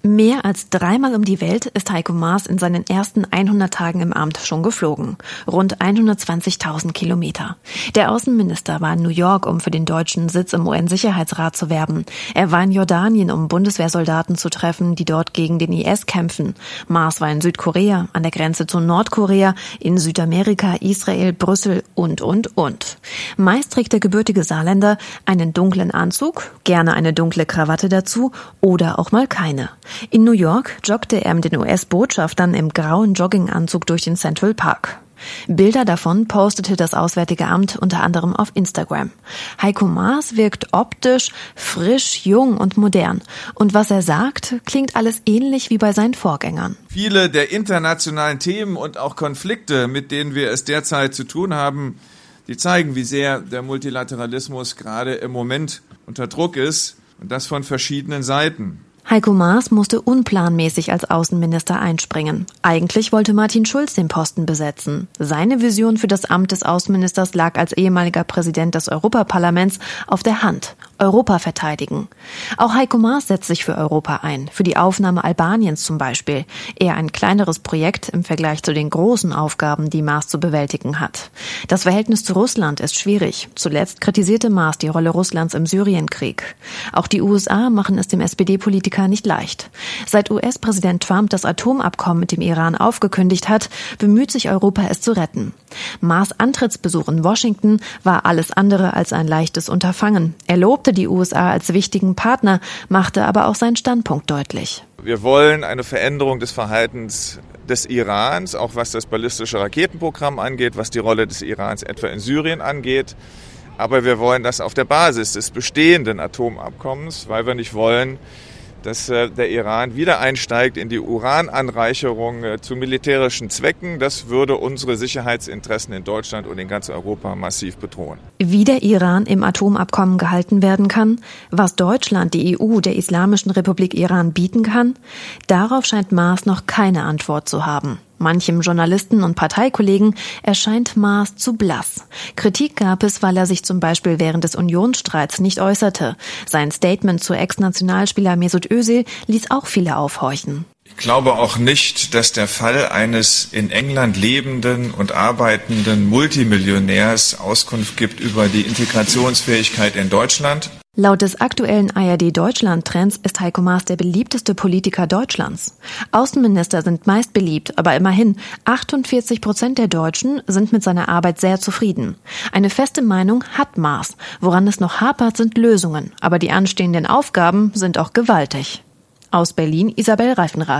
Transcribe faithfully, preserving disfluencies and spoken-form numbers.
Mehr als dreimal um die Welt ist Heiko Maas in seinen ersten hundert Tagen im Amt schon geflogen. Rund hundertzwanzigtausend Kilometer. Der Außenminister war in New York, um für den deutschen Sitz im U N-Sicherheitsrat zu werben. Er war in Jordanien, um Bundeswehrsoldaten zu treffen, die dort gegen den I S kämpfen. Maas war in Südkorea, an der Grenze zu Nordkorea, in Südamerika, Israel, Brüssel und, und, und. Meist trägt der gebürtige Saarländer einen dunklen Anzug, gerne eine dunkle Krawatte dazu oder auch mal keine. In New York joggte er mit den U S-Botschaftern im grauen Jogginganzug durch den Central Park. Bilder davon postete das Auswärtige Amt unter anderem auf Instagram. Heiko Maas wirkt optisch frisch, jung und modern. Und was er sagt, klingt alles ähnlich wie bei seinen Vorgängern. Viele der internationalen Themen und auch Konflikte, mit denen wir es derzeit zu tun haben, die zeigen, wie sehr der Multilateralismus gerade im Moment unter Druck ist, und das von verschiedenen Seiten. Heiko Maas musste unplanmäßig als Außenminister einspringen. Eigentlich wollte Martin Schulz den Posten besetzen. Seine Vision für das Amt des Außenministers lag als ehemaliger Präsident des Europaparlaments auf der Hand. Europa verteidigen. Auch Heiko Maas setzt sich für Europa ein, für die Aufnahme Albaniens zum Beispiel. Eher ein kleineres Projekt im Vergleich zu den großen Aufgaben, die Maas zu bewältigen hat. Das Verhältnis zu Russland ist schwierig. Zuletzt kritisierte Maas die Rolle Russlands im Syrienkrieg. Auch die U S A machen es dem S P D-Politiker nicht leicht. Seit U S-Präsident Trump das Atomabkommen mit dem Iran aufgekündigt hat, bemüht sich Europa, es zu retten. Maas' Antrittsbesuch in Washington war alles andere als ein leichtes Unterfangen. Er lobte die U S A als wichtigen Partner, machte aber auch seinen Standpunkt deutlich. Wir wollen eine Veränderung des Verhaltens des Irans, auch was das ballistische Raketenprogramm angeht, was die Rolle des Irans etwa in Syrien angeht. Aber wir wollen das auf der Basis des bestehenden Atomabkommens, weil wir nicht wollen, dass äh, der Iran wieder einsteigt in die Urananreicherung äh, zu militärischen Zwecken. Das würde unsere Sicherheitsinteressen in Deutschland und in ganz Europa massiv bedrohen. Wie der Iran im Atomabkommen gehalten werden kann, was Deutschland, die E U, der Islamischen Republik Iran bieten kann, darauf scheint Maas noch keine Antwort zu haben. Manchem Journalisten und Parteikollegen erscheint Maas zu blass. Kritik gab es, weil er sich zum Beispiel während des Unionsstreits nicht äußerte. Sein Statement zu Ex-Nationalspieler Mesut Özil ließ auch viele aufhorchen. Ich glaube auch nicht, dass der Fall eines in England lebenden und arbeitenden Multimillionärs Auskunft gibt über die Integrationsfähigkeit in Deutschland. Laut des aktuellen A R D-Deutschland-Trends ist Heiko Maas der beliebteste Politiker Deutschlands. Außenminister sind meist beliebt, aber immerhin achtundvierzig Prozent der Deutschen sind mit seiner Arbeit sehr zufrieden. Eine feste Meinung hat Maas. Woran es noch hapert, sind Lösungen. Aber die anstehenden Aufgaben sind auch gewaltig. Aus Berlin, Isabel Reifenrath.